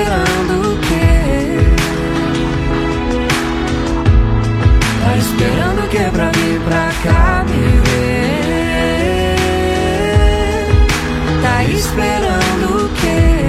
esperando o quê? Tá esperando o quê pra vir pra cá me ver? Tá esperando o quê?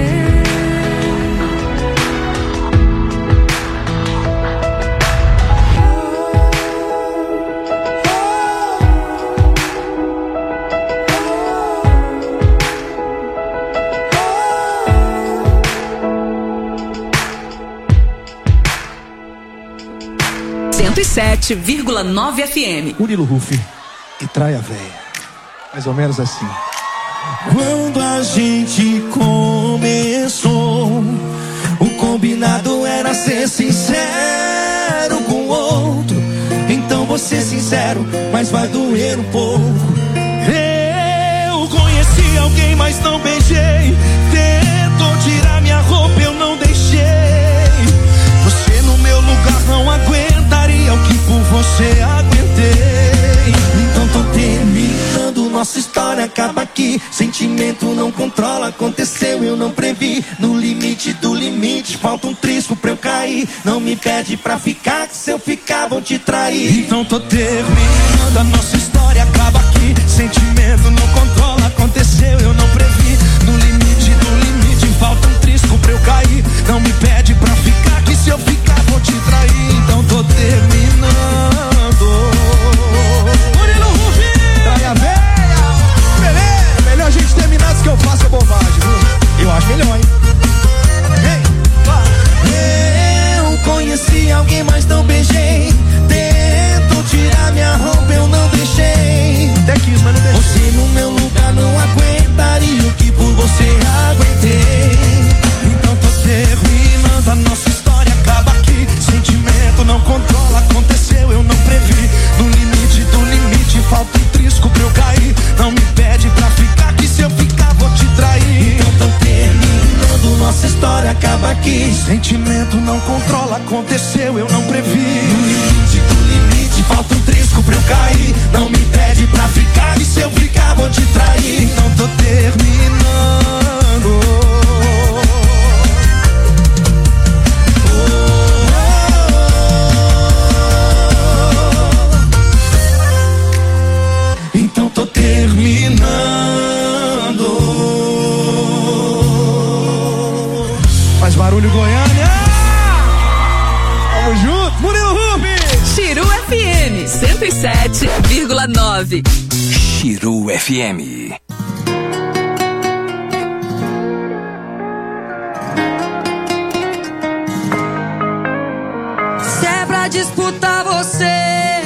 e 107,9 FM. Murilo Huff e Traia Véia. Mais ou menos assim. Quando a gente começou, o combinado era ser sincero com o outro. Então vou ser sincero, mas vai doer um pouco. Eu conheci alguém, mas não beijei. Tentou tirar minha roupa, eu não deixei. Você no meu lugar não aguentaria o que por você aguentei. Então tô terminando, nossa história acaba aqui. Sentimento não controla, aconteceu, eu não previ. No limite do limite, falta um trisco pra eu cair. Não me pede pra ficar, que se eu ficar vou te trair. Então tô terminando, a nossa história acaba aqui. Sentimento não controla, aconteceu, eu não previ. No limite do limite, falta um trisco pra eu cair. Não me pede pra ficar, que se eu ficar vou te trair. Então tô terminando. Murilo Huff, Traia Véia. Beleza, melhor a gente terminar antes que eu faça bobagem, viu? Eu acho melhor, hein? Eu conheci alguém, mas não beijei. Tentou tirar minha roupa, eu não deixei. Até quis, mas não deixei. Você no meu lugar não aguentaria o que por você aguentei. Então tô terminando, a nossa história acaba aqui. Sentimento não controla, aconteceu, eu não previ. No limite do limite, falta um trisco pra eu cair. Não me pede pra ficar, que se eu ficar vou te trair. Então tô terminando, nossa história acaba aqui. Sentimento não controla, aconteceu, eu não previ. No limite do limite, falta um trisco pra eu cair. Não me pede pra ficar, e se eu ficar vou te trair. Então tô terminando. Então tô terminando. Faz barulho, Goiânia! Tamo junto, Murilo Huff! Chiru FM 107,9. Chiru FM. Se é pra disputar você,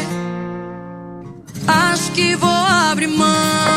acho que vou abrir mão.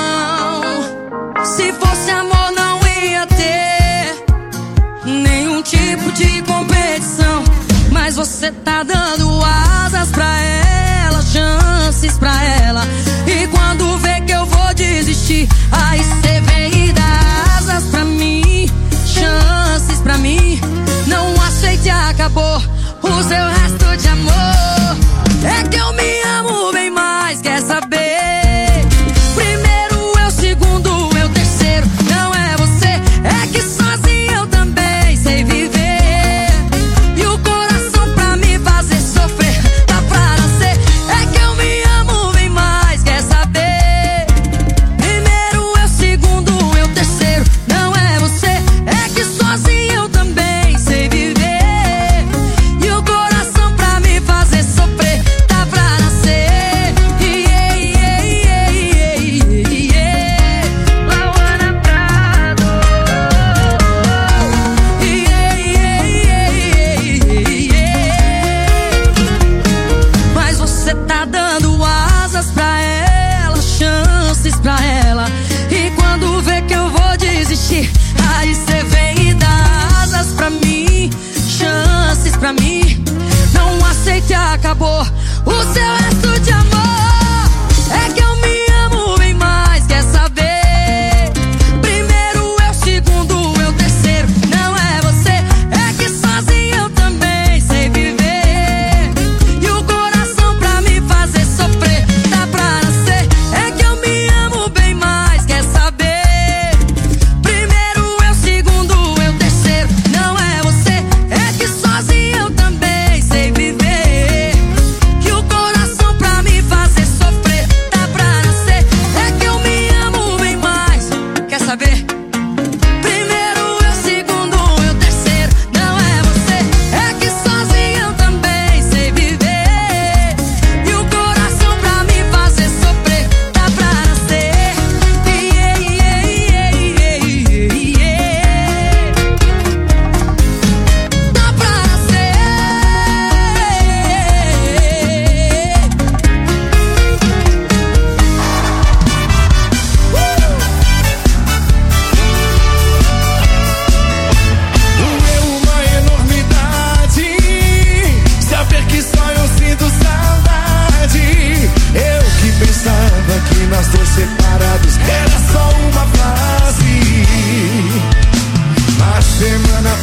Se fosse amor não ia ter nenhum tipo de competição. Mas você tá dando asas pra ela, chances pra ela. E quando vê que eu vou desistir, aí cê vem e dá asas pra mim, chances pra mim. Não aceite, acabou o seu resto de amor. É que eu me amo bem mais, quer saber? Primeiro eu, segundo eu, terceiro. Não é você, é que sozinho eu também sei viver. E o coração pra me fazer sofrer tá pra nascer. É que eu me amo bem mais, quer saber? Primeiro eu, segundo eu, terceiro. Não é você, é que sozinho eu também sei viver. E o coração pra me fazer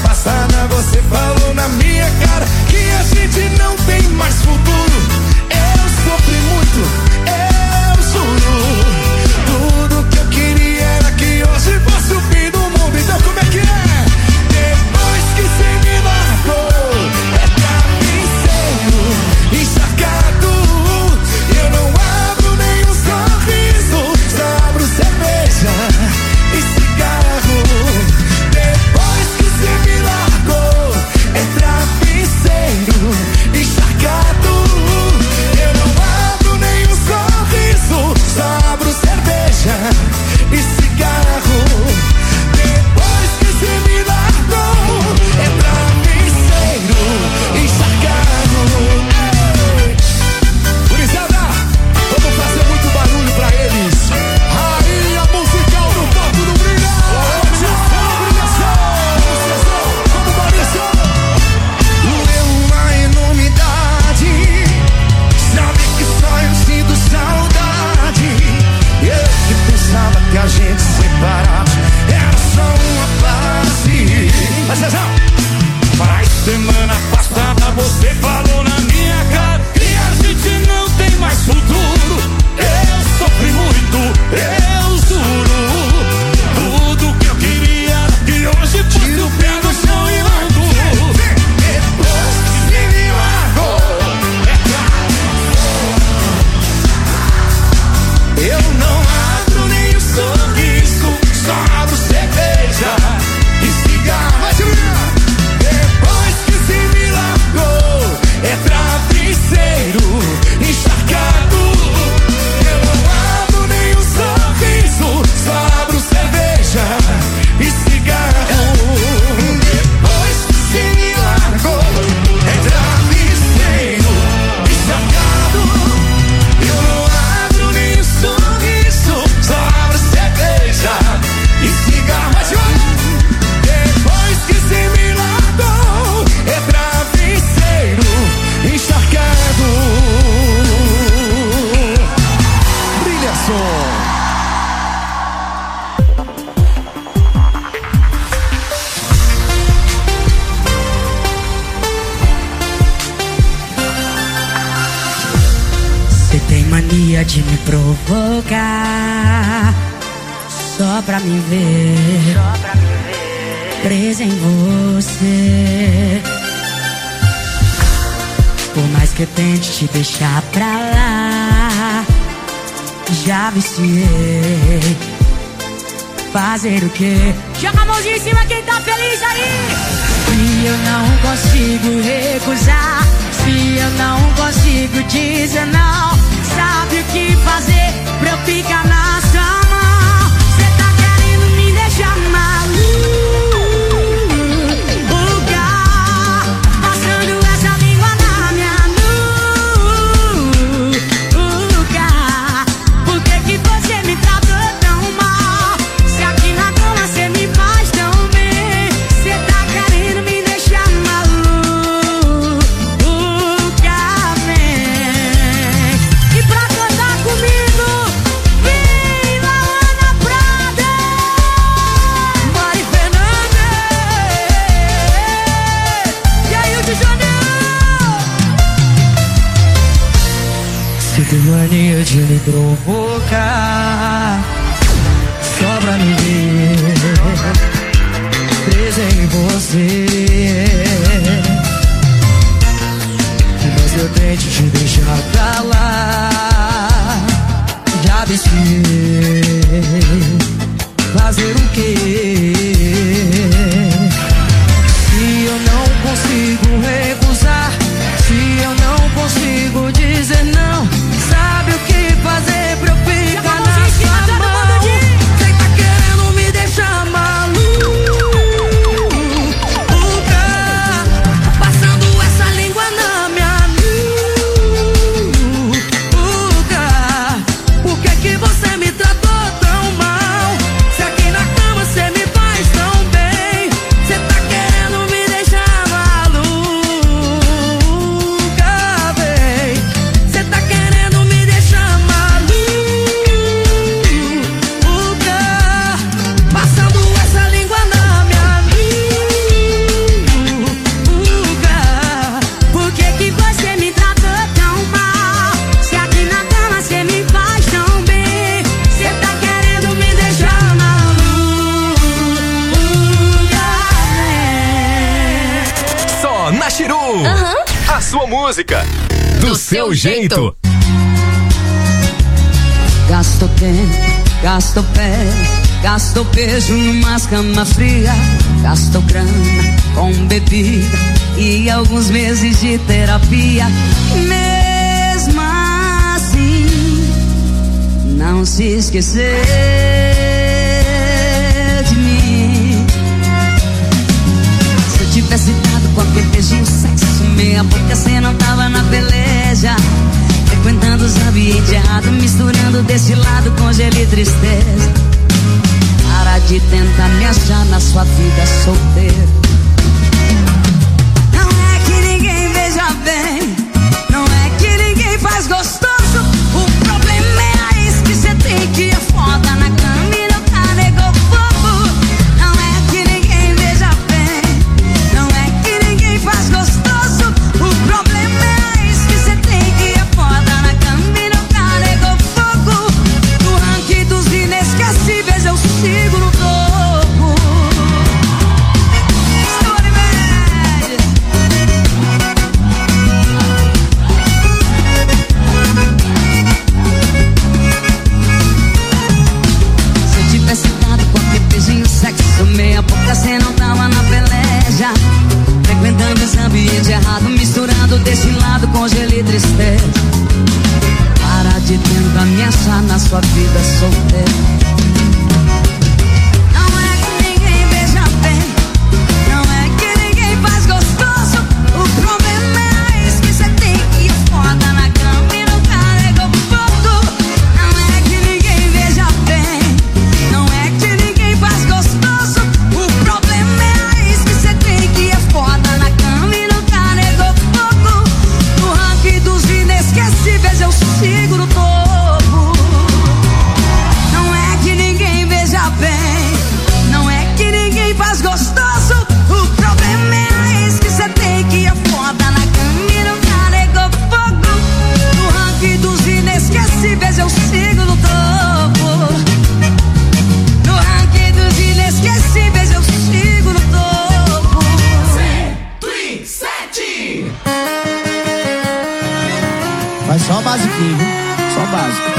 passada você falou na minha cara que a gente não tem mais futuro. Eu sofri muito, eu juro. Tudo que eu queria era que hoje fosse o fim do mundo. Então como é que é? Depois que você me largou, é travesseiro encharcado. Eu não abro nenhum sorriso, só abro cerveja e cigarro. Depois que você me largou, é travesseiro encharcado. Eu não abro nenhum sorriso, só abro cerveja e cigarro. Depois que você me largou, é travesseiro encharcado. Gurizada, vamos fazer muito barulho pra eles. Rainha musical do topo do brilho. Vamos, Maurício. Doeu uma enormidade. Sabe que só eu sinto saudade. Eu que pensava que a gente separava era só uma fase. Mas faz semana passada você falou na minha cara que a gente não tem mais futuro. Eu sofri muito, eu juro. Tudo que eu queria era que hoje fosse o pé no chão e largo. Depois que me largou, eu não abro nem o sorriso, só abro cerveja e cigarro. Depois que se me largou, é travesseiro encharcado. Eu não abro nem o sorriso, só abro cerveja e cigarro. Depois que se me largou, é travesseiro encharcado. Eu não abro nem o sorriso, só abro cerveja e cigarro. Depois que se me largou, é travesseiro encharcado. Brilha som. Você tem mania de me provocar só pra me ver presa em você. Por mais que eu tente te deixar pra lá, já viciei. Fazer o quê? Joga a mãozinha em cima quem tá feliz aí. Se eu não consigo recusar, se eu não consigo dizer não, sabe o que fazer pra eu ficar na sua mão? Cê tá querendo me deixar maluca, passando essa língua na minha nuca. Por que que você me tratou tão mal? Se aqui na cama cê me faz tão bem. Cê tá querendo me deixar maluca, vem. E pra cantar comigo, viva Ana Prada, Mari Fernandes. E aí o Dijonão? Você tem mania de me provocar só pra me ver presa em você. Mas eu tento te deixar pra lá, já viciei. Fazer o quê? Se eu não consigo recusar, se eu não consigo dizer não, sabe o que fazer pra eu ficar na sua mão? Cê tá querendo me deixar maluca, Só na Chiru. A sua música. Do seu jeito. Gasto tempo, gasto pele, gasto beijo numa cama fria, gasto grana com bebida e alguns meses de terapia. Mesmo assim, não se esquecer de mim. Se eu tivesse dado qualquer beijinho, sexo, meia boca, cê não tava na peleja. Frequentando os ambientes errados, misturando desse lado com gelo e tristeza. Para de tentar me achar na sua vida solteira. Não é que ninguém veja bem, não é que ninguém faz gostoso. O problema é a ex que cê tem que é foda na cama e nunca negou fogo. Não é que ninguém veja bem, não é que ninguém faz gostoso. O problema é a ex que cê tem que é foda na cama e nunca negou fogo. No ranking dos inesquecíveis eu sigo no topo. Story Man. Se eu tivesse dado qualquer beijinho, sexo, meia boca, cê não tava na peleja. Frequentando os ambientes errados, misturando desse lado com gelo e tristeza. Para de tentar me achar na sua vida solteira. Não é que ninguém veja bem, não é que ninguém faz gostoso. O problema é a ex que cê tem que é foda na cama e nunca negou fogo. Não é que ninguém veja bem, não é que ninguém faz gostoso. O problema é a ex que cê tem que é foda na cama e nunca negou fogo. No ranking dos inesquecíveis eu sigo no topo. Não é que ninguém veja bem, não é que ninguém faz gostoso. O problema é a ex que cê tem que é foda na cama e nunca negou fogo. No ranking dos inesquecíveis eu sigo no topo. No ranking dos inesquecíveis eu sigo no topo. 107. Faz só basiquinho, viu? Só básico.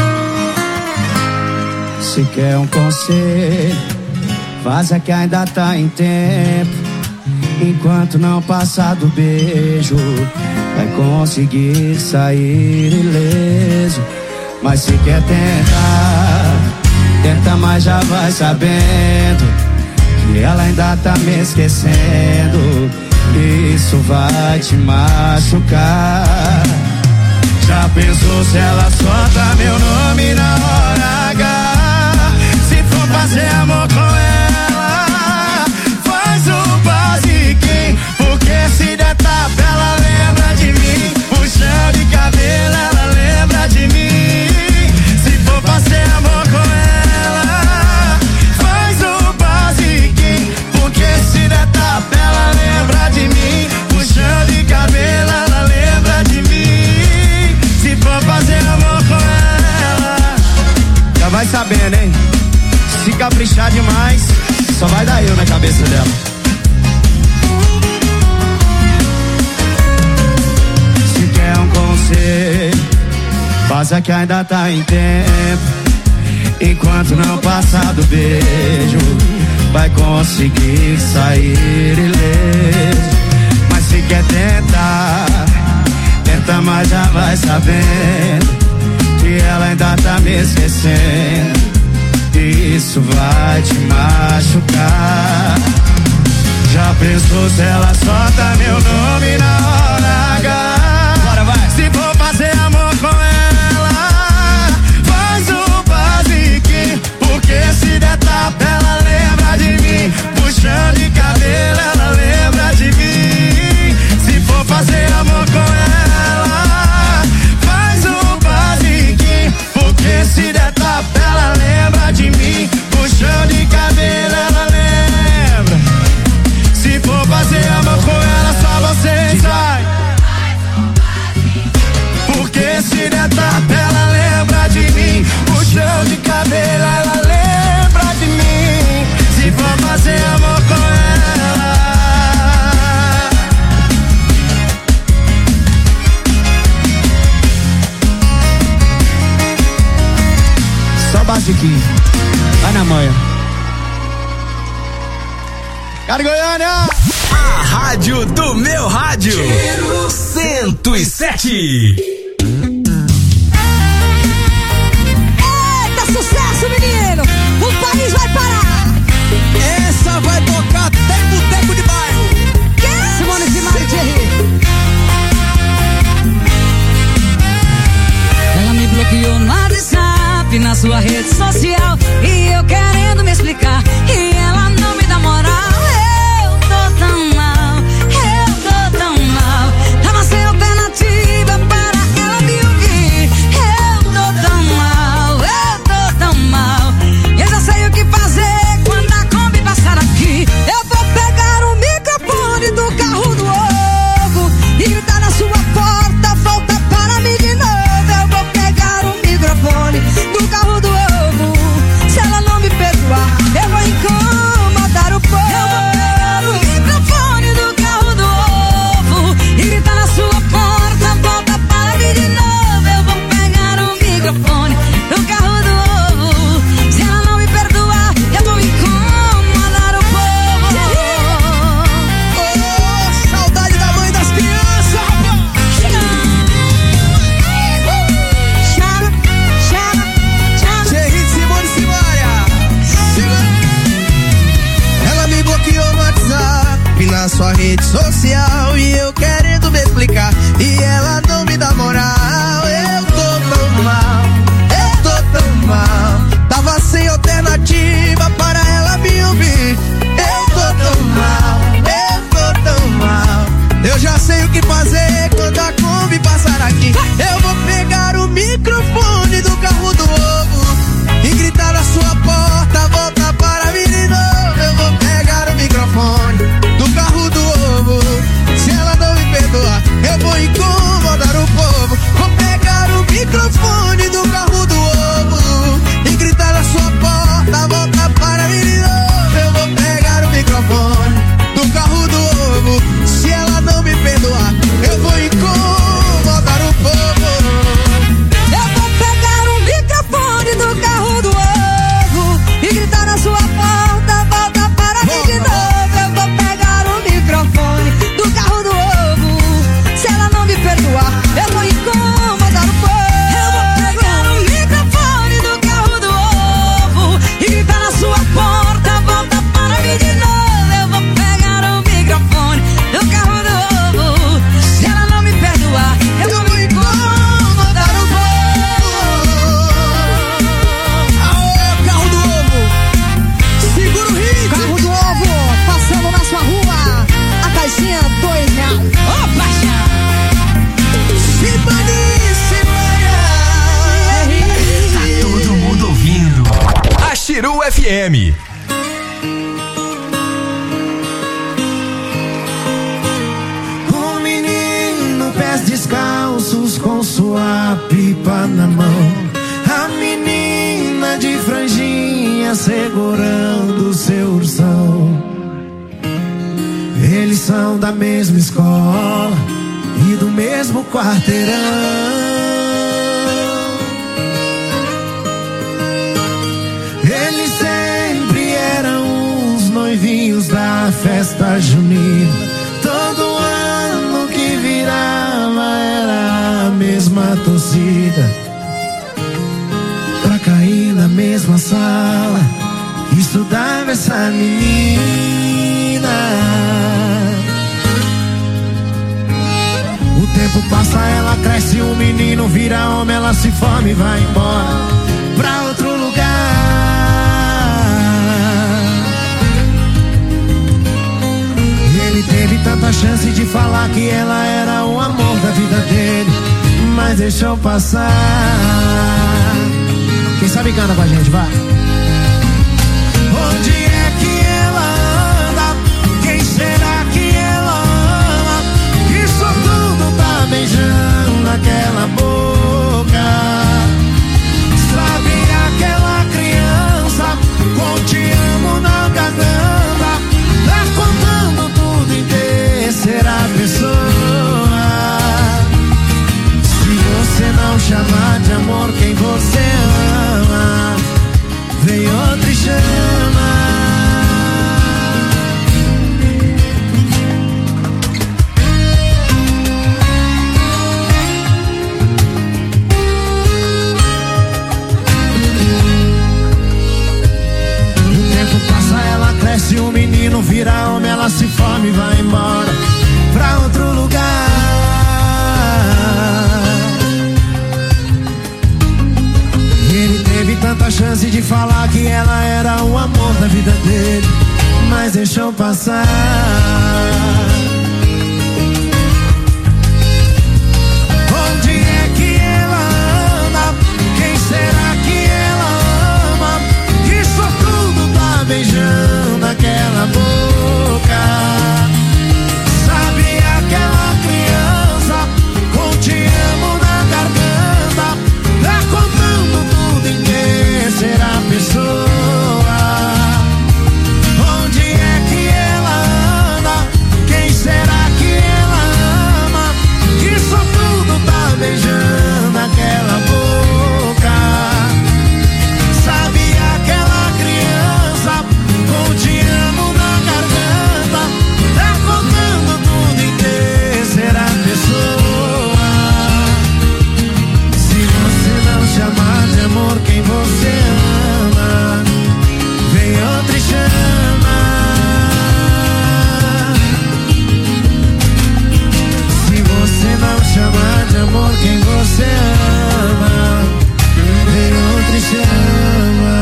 Se quer um conselho, vaza que ainda tá em tempo. Enquanto não passar do beijo, vai conseguir sair ileso. Mas se quer tentar, tenta, mas já vai sabendo que ela ainda tá me esquecendo. Isso vai te machucar. Já pensou se ela solta meu nome na hora H? Se for fazer amor com ela, faz o basiquinho. Porque se der tapa ela lembra de mim. Puxão de cabelo ela lembra de mim. Se for fazer amor com ela, faz o basiquinho. Porque se der tapa ela lembra de mim. Puxão de cabelo ela lembra de mim. Se for fazer amor com ela, já vai sabendo, hein? Se caprichar demais, só vai dar eu na cabeça dela. Se quer um conselho, faça que ainda tá em tempo. Enquanto não passar do beijo, vai conseguir sair ileso. Mas se quer tentar, tenta, mas já vai sabendo que ela ainda tá me esquecendo. Isso vai te machucar. Já pensou se ela solta meu nome na hora H? Bora, vai. Se for fazer amor com ela, faz o basiquinho. Porque se der tapa ela lembra de mim. Puxão de cabelo ela lembra de mim. Se for fazer amor com ela, faz o basiquinho. Porque se der tapa ela lembra de mim. Puxão de cabelo ela lembra. Se for fazer amor com Chiquinho. Vai na manha. Cara Goiânia! A rádio do meu rádio. 107. Eita, sucesso, menino! O país vai parar! Essa vai tocar até boteco de bairro. Simone Simaria Thierry. Ela me bloqueou no WhatsApp, na sua rede social, e eu querendo me explicar, e ela não me dá moral. Eu tô tão mal, tava sem alternativa para ela me ouvir. Eu tô tão mal, eu já sei o que fazer quando a Kombi passar aqui. Eu vou pegar o microfone do carro do ovo e gritar na sua porta, volta para mim de novo. Eu vou pegar o microfone do carro do ovo. Se ela não me perdoar, eu vou incomodar o povo. Eu vou pegar o microfone do carro do ovo e gritar na sua porta, volta para mim de novo. Eu vou pegar o microfone do carro do ovo. Se ela não me perdoar, eu vou incomodar o povo. Oh, saudade da mãe das crianças, rapaz. Thierry, Simone Simaria. Ela me bloqueou no WhatsApp, na sua rede social, e eu querendo me explicar, e ela não me dá moral. Eu tô tão mal, tava sem alternativa para ela me ouvir. Eu tô tão mal, eu já sei o que fazer quando a Kombi passar aqui. Eu vou pegar o microfone do carro do ovo e gritar na sua porta, volta para mim de novo. Eu vou pegar o microfone do carro do ovo. Se ela não me perdoar, eu vou incomodar o povo. Vou pegar o microfone do carro do ovo e gritar na sua porta, volta para mim de novo. Eu vou pegar o microfone do carro do ovo. Se ela não me perdoar, eu vou incomodar o povo. Eu vou pegar o microfone do carro do ovo e gritar na sua porta, volta para mim de novo. Eu vou pegar o microfone do carro do ovo. Se ela não me perdoar, eu vou incomodar o povo. Eu vou pegar o microfone do carro do ovo e gritar na sua porta, volta para mim de novo. Eu vou pegar o microfone do carro do ovo. Se ela não me perdoar, eu vou incomodar o povo. Aô, carro do ovo, segura o ritmo. Carro do ovo, passando na sua rua, a caixinha R$2. Ô, paixão! Simone Simaria. Tá todo mundo ouvindo. A Chiru FM. Um menino, pés descalços com sua pipa na mão. A menina de franjinha segurando seu ursão. Eles são da mesma escola e do mesmo quarteirão. Eles sempre eram os noivinhos da festa junina. Todo ano que virava era a mesma torcida pra cair na mesma sala. Estudava essa menina. O tempo passa, ela cresce, o menino vira homem, ela se forma e vai embora pra outro lugar. Ele teve tanta chance de falar que ela era o amor da vida dele, mas deixou passar. Quem sabe canta com a gente, vai. Onde é que ela anda? Quem será que ela ama? Isso tudo tá beijando aquela boca. Sabe aquela criança com te amo na garganta, tá contando tudo em terceira pessoa. Se você não chamar de amor quem você ama, dançar. Onde é que ela anda? Quem será que ela ama? Isso tudo tá beijando aquela boca. Sabe aquela criança com te amo na garganta? Tá contando tudo em quem será a pessoa. Onde é que ela anda? Quem será que ela ama? Isso tudo tá beijando aquela boca. Sabe aquela criança com te amo na garganta? Tá contando tudo em quem será a pessoa. Se você não chamar de amor quem você ama, vem outra e chama. Se você não chamar de amor quem você ama, vem outra e chama.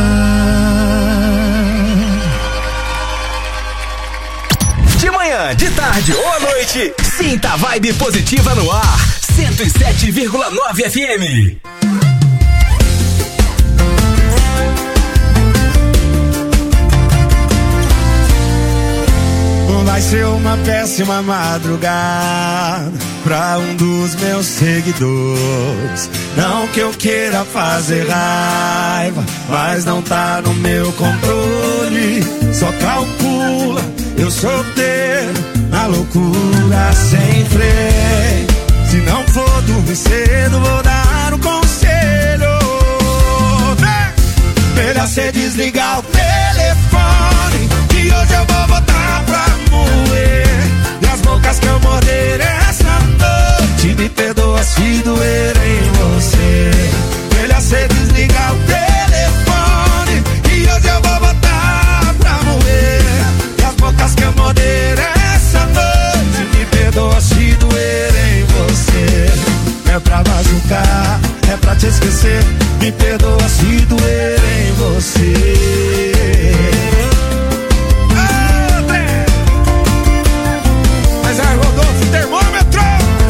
De manhã, de tarde ou à noite, sinta a vibe positiva no ar. 107,9 FM. Vai ser uma péssima madrugada pra um dos meus seguidores. Não que eu queira fazer raiva, mas não tá no meu controle. Só calcula, eu solteiro, na loucura sem freio. Se não for dormir cedo, vou dar um conselho. Melhor cê desligar o telefone, que hoje eu vou botar pra moer. E as bocas que eu morder essa noite, me perdoa se doer em você. Melhor cê desligar o telefone, que hoje eu vou botar pra moer. E as bocas que eu morder essa noite, me perdoa se doer em você. É pra machucar, é pra te esquecer, me perdoa se doer em você. Mas é Rodolfo Termômetro.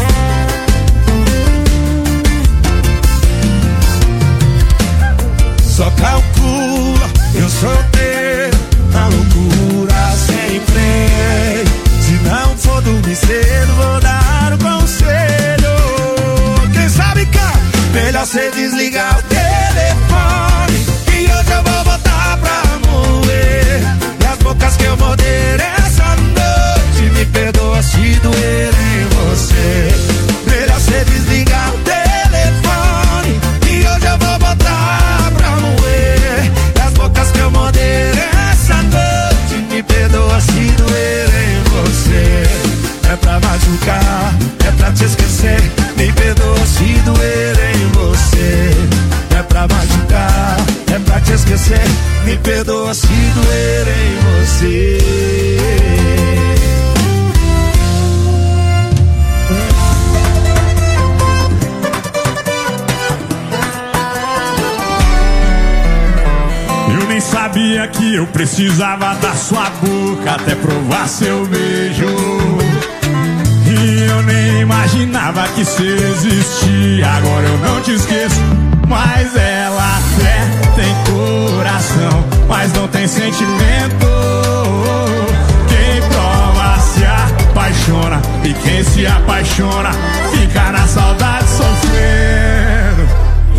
Só calcula, eu solteiro, na loucura sem freio. Se não for dormir cedo, vou dar um conselho. Quem sabe, cara, melhor cê desligar o telefone, que hoje eu vou botar pra moer. E as bocas que eu morder essa noite, me perdoa se doer em você. Melhor cê desligar o telefone, que hoje eu vou botar pra moer. E as bocas que eu morder essa noite, me perdoa se doer em você. É pra machucar, é pra te esquecer, me perdoa se doer em você. É pra machucar, é pra te esquecer, me perdoa se doer em você. Eu nem sabia que eu precisava da sua boca até provar seu beijo. E eu nem imaginava que cê existia. Agora eu não te esqueço, mas ela até tem coração, mas não tem sentimento. Quem prova se apaixona, e quem se apaixona fica na saudade sofrendo.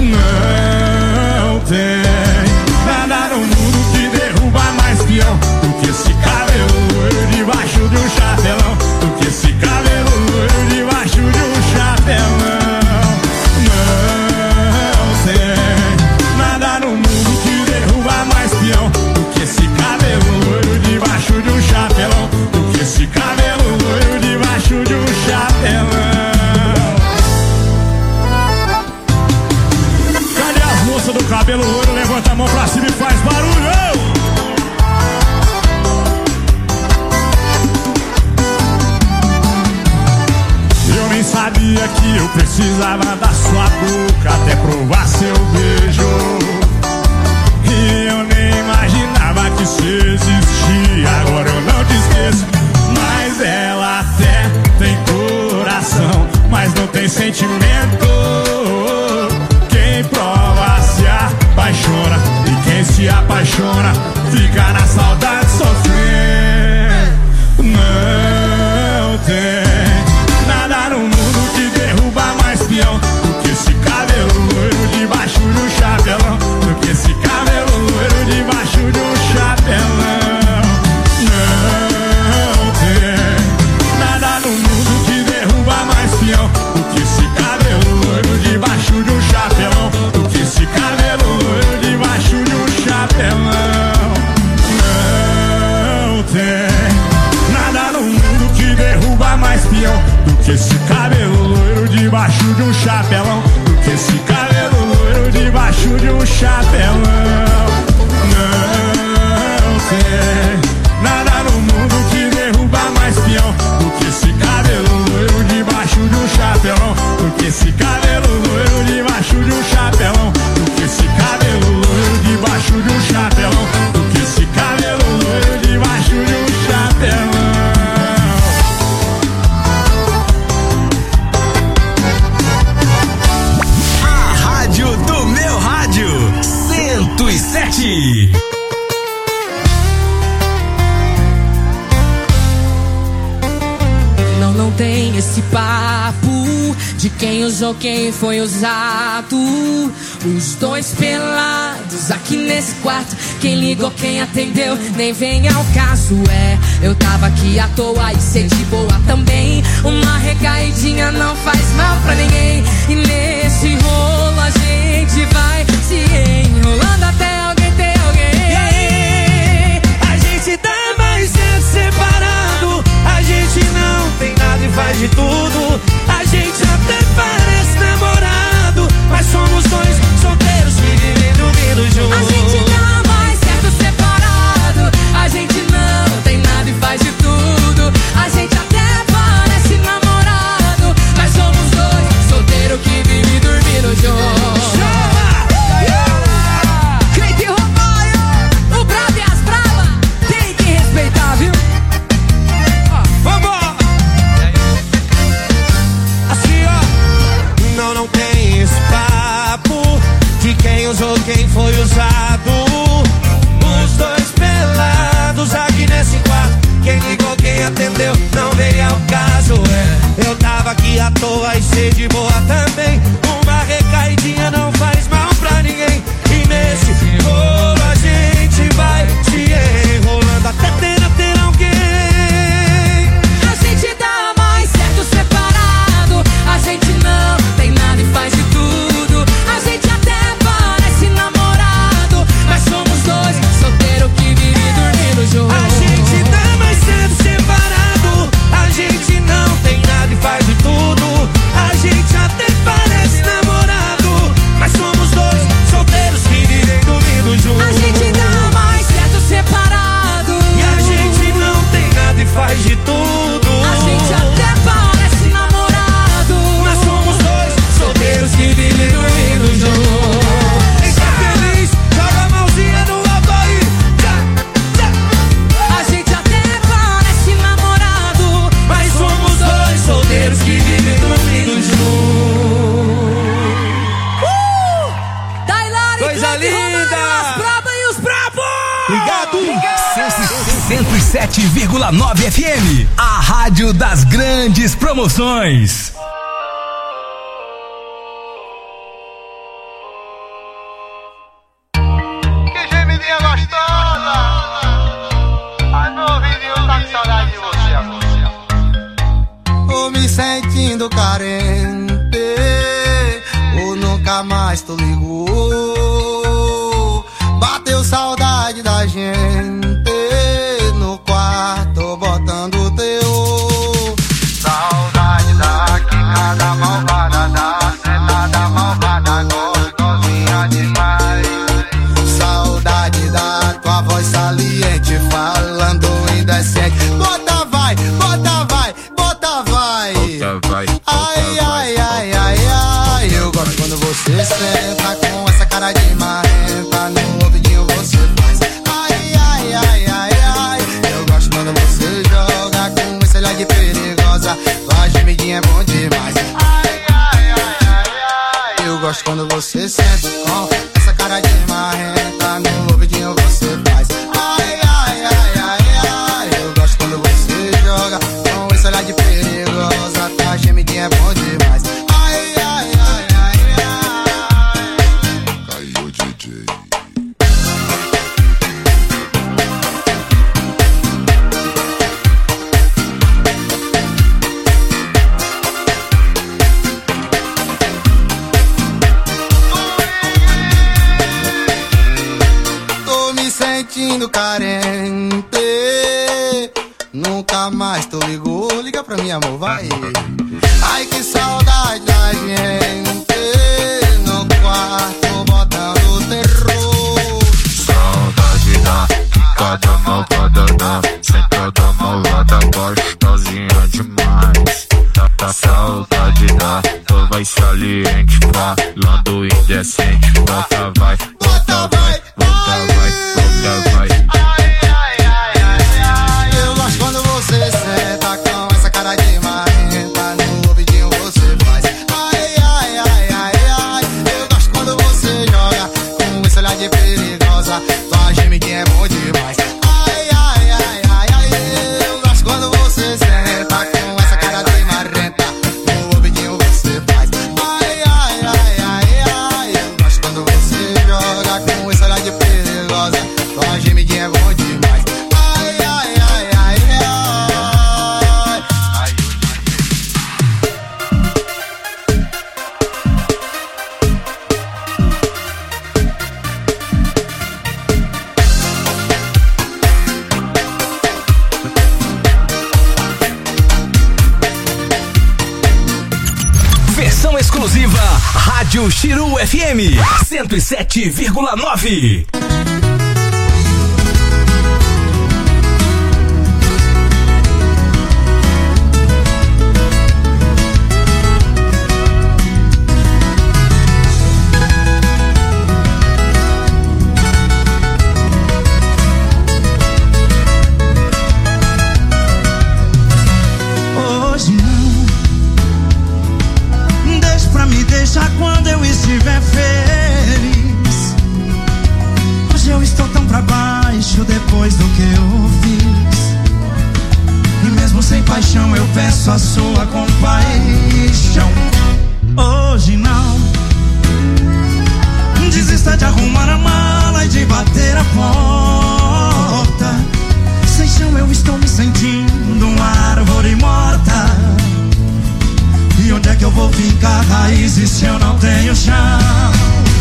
Não tem nada no mundo que derruba mais peão do que esse cabelo loiro debaixo de um chapelão. Do que esse cabelo loiro debaixo de um chapelão. Não tem nada no mundo que derruba mais peão do que esse cabelo loiro debaixo de um chapelão. Do que esse cabelo loiro debaixo de um chapelão. Cadê as moças do cabelo loiro? Levanta a mão pra cima e faz barulho. Eu nem sabia que eu precisava da sua boca até provar seu beijo. E eu nem imaginava que cê existia. Agora eu não te esqueço. Mas ela até tem coração, mas não tem sentimento. Quem prova se apaixona, e quem se apaixona fica na saudade sofrendo. Não tem nada no mundo que derruba mais peão do que esse cabelo loiro debaixo do chapelão, do que esse cabelo loiro debaixo do chapelão. Não tem nada no mundo que derruba mais peão do que esse cabelo loiro debaixo do chapelão, do que esse cabelo loiro debaixo do chapelão. Não tem nada no mundo que derruba mais peão do que esse cabelo loiro debaixo de um chapelão, do que esse cabelo loiro debaixo de um chapelão. Não tem nada no mundo que derruba mais peão do que esse cabelo loiro debaixo de um chapelão, do que esse cabelo loiro debaixo de um chapelão, do que esse cabelo loiro debaixo de um chapelão, do que esse cabelo loiro debaixo de um chapelão. Do meu rádio 107. Não tem esse papo de quem usou, quem foi usado. Os dois pelados aqui nesse quarto, quem ligou, quem atendeu, nem vem ao caso. Eu tava aqui à toa e sei de boa também. Uma recaidinha não faz mal pra ninguém. E nesse rolo a gente vai se enrolando até alguém ter alguém. E aí, a gente tá mais tempo separado, a gente não tem nada e faz de tudo. A gente até parece namorado, mas somos dois solteiros que vivem dormindo juntos. A gente tá mais certo separado, a gente não tem nada e faz de tudo. A gente até parece namorado, mas somos dois solteiros que vivem dormindo juntos. Cleide Romaio, o brabo e as bravas, tem que respeitar, viu? Vambora! Assim, ó. Não tem esse papo de quem usou, quem foi usado. Os dois pelados aqui nesse quarto, quem ligou, quem atendeu, não veio ao caso. Eu tava aqui à toa e sei de boa também. Uma recaidinha não faz mal pra ninguém. E nesse rolo a gente vai se enrolando até ter alguém. A gente dá mais certo separado, a gente não tem nada e faz de tudo. A gente até parece namorado, mas somos dois solteiros que vivem dormindo juntos. A gente tá mais cedo separado, a gente não tem nada e faz de tudo. A gente até parece namorado, mas somos dois solteiros que vivem dormindo juntos. A gente dá mais certo separado, e a gente não tem nada e faz de tudo. a gente até parece namorado, mas somos dois solteiros que vivem dormindo juntos. Quem tá feliz, joga a mãozinha no alto aí. a gente até parece namorado, Mas somos dois solteiros que vivem dormindo juntos. Dailari, Coisa Cleide Romaio, linda! as bravas e os bravos! Obrigado! 107,9 FM, a rádio das grandes promoções. Que gemidinha gostosa! Ai, meu ouvidinho tá com saudade de você, amor. Tô me sentindo carente, ou nunca mais tu ligou. Bateu saudade da gente no quarto, botando teu. Saudade da quicada malvada, da sentada malvada, gostosinha demais. Saudade da tua voz saliente, falando indecente. Bota vai, bota vai, bota vai. Ai, ai, ai, ai, ai. Eu gosto quando você senta com essa cara de marrenta. No ouvidinho você faz. Ai, ai, ai, ai, ai. Eu gosto quando você gemidinha é bom demais. Ai, ai, ai, ai, ai. Eu gosto quando você sente com essa cara de marrenta. No ouvidinho você faz. Ai, ai, ai, ai, ai. Eu gosto quando você joga com esse olhar de perigosa. Tua gemidinha é bom demais. Ai, ai, ai, ai, ai. Caiu DJ. Sentindo carente, nunca mais tu ligou. Liga pra mim, amor, vai. Ai, que saudade da gente no quarto botando terror. Saudade da picada malvada, da sentada malvada, gostosinha demais. Da saudade da toda saliente, falando indecente. Volta vai, volta vai, volta vai, volta vai. Ai, ai, ai, ai, ai. Eu gosto quando você senta com essa cara de marrenta. No ouvidinho você faz. Ai, ai, ai, ai, ai. Eu gosto quando você joga com esse olhar de perigosa. Tua gemidinha é bom demais. Ai, ai, ai, ai, ai. Eu gosto quando você senta com essa cara de marrenta. No ouvidinho você faz. Ai, ai, ai, ai, ai. Eu gosto quando você joga com esse olhar de perigosa. Tua gemidinha é bom demais. Ai, ai, ai, ai, ai. Ai, Versão exclusiva Rádio Chiru FM 107,9. Hoje não, deixa pra me deixar quando eu estiver feliz. Hoje eu estou tão pra baixo depois do que eu fiz. E mesmo sem paixão eu peço a sua compaixão. Hoje não, desista de arrumar a mala e de bater a porta. Sem chão eu estou me sentindo uma árvore morta. E onde é que eu vou fincar raízes se eu não tenho chão?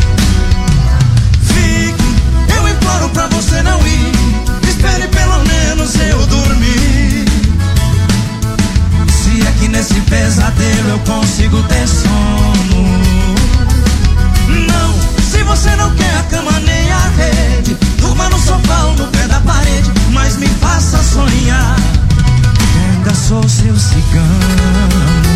Fique, eu imploro pra você não ir. Espere pelo menos eu dormir. Se é que nesse pesadelo eu consigo ter sono. Não, se você não quer a cama nem a rede, durma no sofá ou no pé da parede, mas me faça sonhar que ainda sou seu cigano.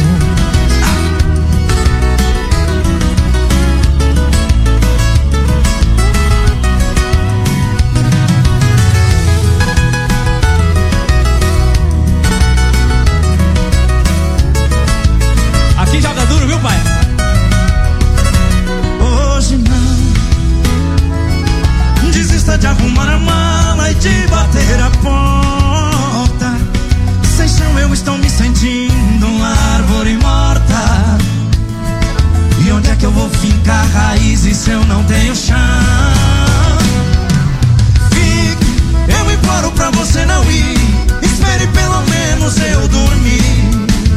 Aqui joga duro, viu, pai? Hoje não, desista de arrumar a mala e de bater a porta. Sem chão eu estou me sentindo uma árvore morta. E onde é que eu vou fincar raízes se eu não tenho chão? Fique, eu imploro pra você não ir. Espere pelo menos eu dormir.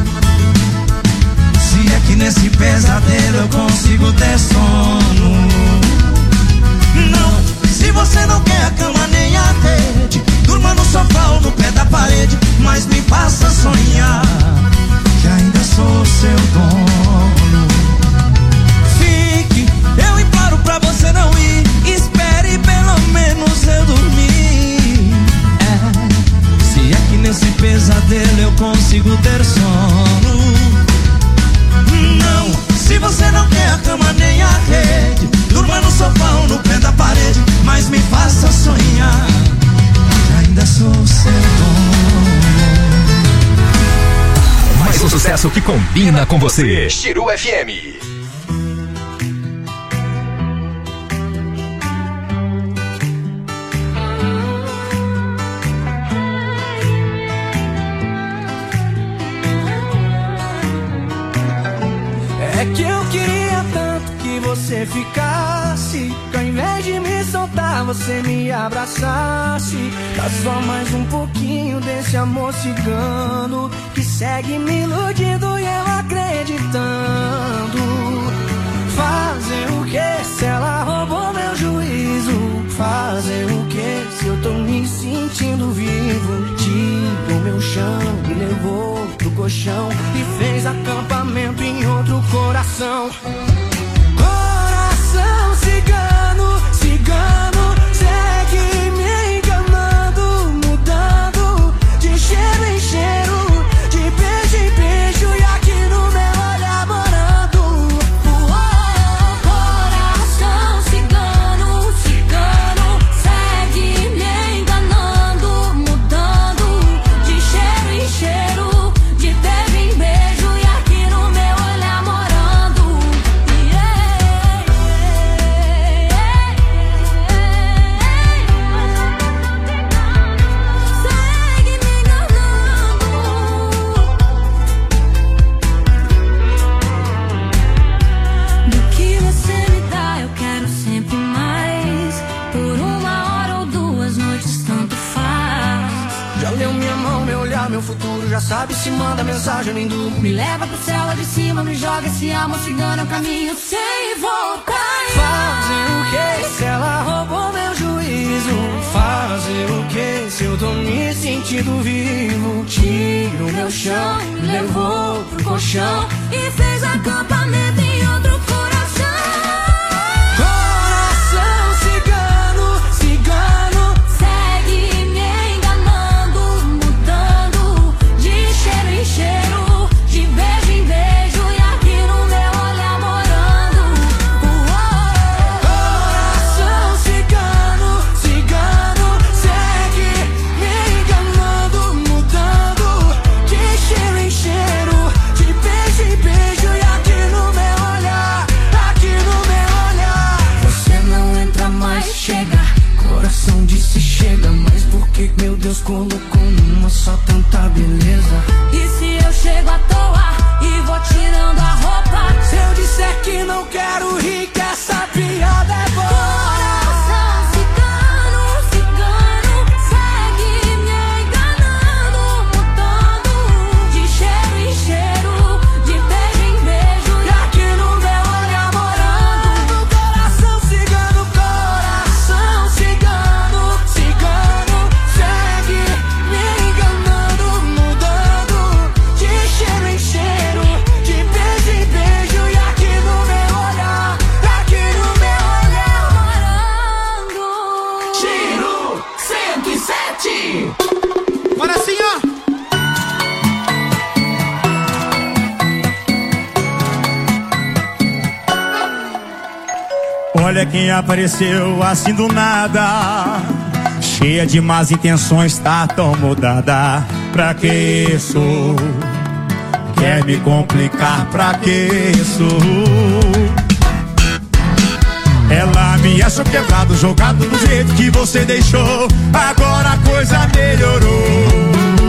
Se é que nesse pesadelo eu consigo ter sono. Não, se você não quer a cama nem a rede, durma no sofá ou no pé da parede, mas me faça sonhar que ainda sou seu dono. Fique, eu imploro pra você não ir. Espere pelo menos eu dormir. Se é que nesse pesadelo eu consigo ter sono. Não, se você não quer a cama nem a rede, durma no sofá ou no pé da parede, mas me faça sonhar que ainda sou seu dono. Mais um sucesso sucesso que combina com você. Chiru FM. É que eu queria tanto que você ficasse, que ao invés de me soltar você me abraçasse. Dá só mais um pouquinho desse amor cigano que segue me iludindo e eu acreditando. Fazer o que se ela roubou meu juízo? Fazer o que se eu tô me sentindo vivo? Tirou meu chão, me levou pro colchão e fez acampamento em outro coração. Coração cigano, cigano, segue me enganando, mudando de cheiro em cheiro, de beijo em beijo e aqui no meu olhar morando. Coração cigano, cigano, segue me enganando, mudando de cheiro em cheiro, de beijo em beijo e aqui no meu olhar morando. Segue me enganando. Do que você me dá eu quero sempre mais. Por uma hora ou duas noites tanto faz. Já leu minha mão, meu olhar, meu futuro, já sabe se manda mensagem nem duro. Me leva pro céu lá de cima, me joga esse amor cigano, é um caminho sem voltar. Fazer o que se ela roubou meu juízo? Fazer o que se eu tô me sentindo vivo? Tiro meu chão, me levou pro colchão E fez acampamento em outro coração. Coração cigano, cigano, Segue me enganando, mudando de cheiro em cheiro, de beijo em beijo e aqui no meu olhar morando. coração cigano, cigano, segue me enganando, mudando de cheiro em cheiro, de beijo em beijo e aqui no meu olhar, aqui no meu olhar. Você não entra mais, chega, coração disse chega, mas por que meu Deus colocou numa só tanta beleza? E se eu chego à toa e vou tirando a roupa? Se eu disser que não quero rir, que essa piada é boa. Coração cigano, cigano, segue me enganando, mudando de cheiro em cheiro, de beijo em beijo E aqui no meu olhar morando. Coração cigano, cigano, segue me enganando, mudando de cheiro em cheiro, de beijo em beijo e aqui no meu olhar, aqui no meu olhar morando. Chiru 107. Bora assim, ó. Olha quem apareceu assim do nada, cheia de más intenções, tá tão mudada. Pra que isso? Quer me complicar, pra que isso? Ela me achou quebrado, jogado do jeito que você deixou. Agora a coisa melhorou.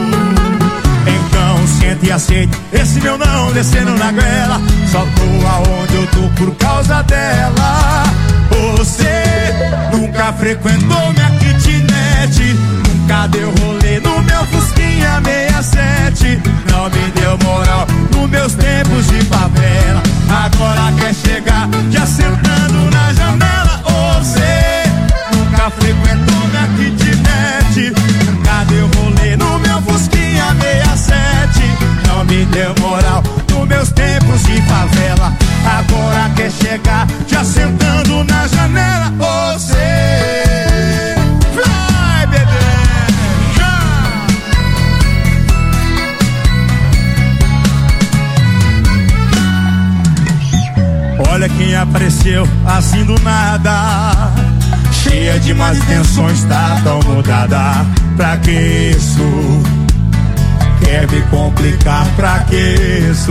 Então sente e aceite esse meu não descendo na goela. Só tô aonde eu tô por causa dela. Você nunca frequentou minha kitnet, nunca deu rolê no meu Fusquinha 67. Não me deu moral nos meus tempos de favela. Agora quer chegar já sentando na janela. Você nunca frequentou minha kitnet, nunca deu rolê no meu Fusquinha 67. Não me deu moral nos meus tempos de favela. Agora quer chegar já sentando na janela. Você vai, bebê. Olha quem apareceu assim do nada, cheia de más intenções, tá tão mudada. Pra que isso? quer me complicar, pra que isso?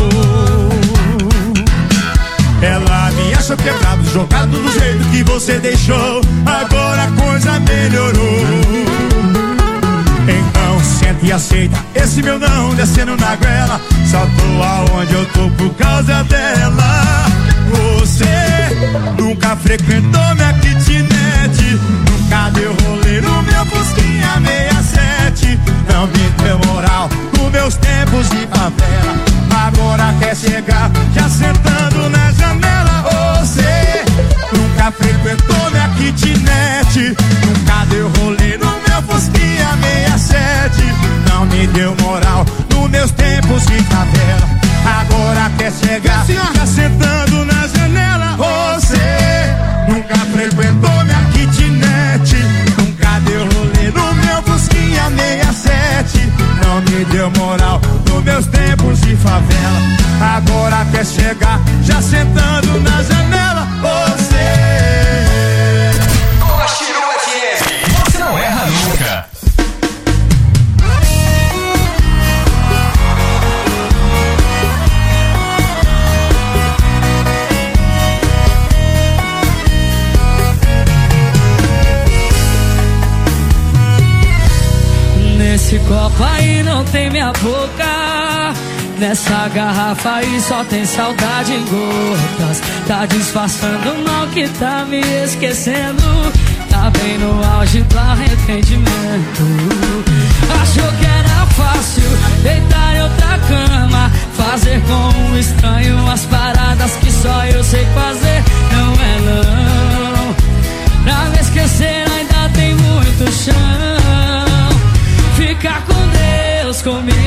Ela me achou quebrado, jogado do jeito que você deixou. Agora a coisa melhorou. Então senta e aceita esse meu não, descendo na goela. Só tô aonde eu tô por causa dela. Você nunca frequentou minha kitnet, nunca deu rolê no meu Fusquinha 67. Não me deu moral nos meus tempos de favela. Agora quer chegar já sentando na janela. Você nunca frequentou minha kitnet, nunca deu rolê no meu Fusquinha 67. Não me deu moral nos meus tempos de favela. Agora quer chegar já sentando na janela. Você nunca frequentou minha kitnet, nunca deu rolê no meu Fusquinha 67. Não me deu moral nos meus tempos de favela. Agora quer chegar já sentando na janela. Você com a Chiru FM, você não erra nunca. Nesse copo aí não tem minha boca, nessa garrafa aí só tem saudade em gotas. Tá disfarçando o mal que tá me esquecendo. Tá bem no auge do arrependimento. Achou que era fácil deitar em outra cama, fazer com um estranho as paradas que só eu sei fazer. Não é não, pra me esquecer ainda tem muito chão. Fica com Deus, comigo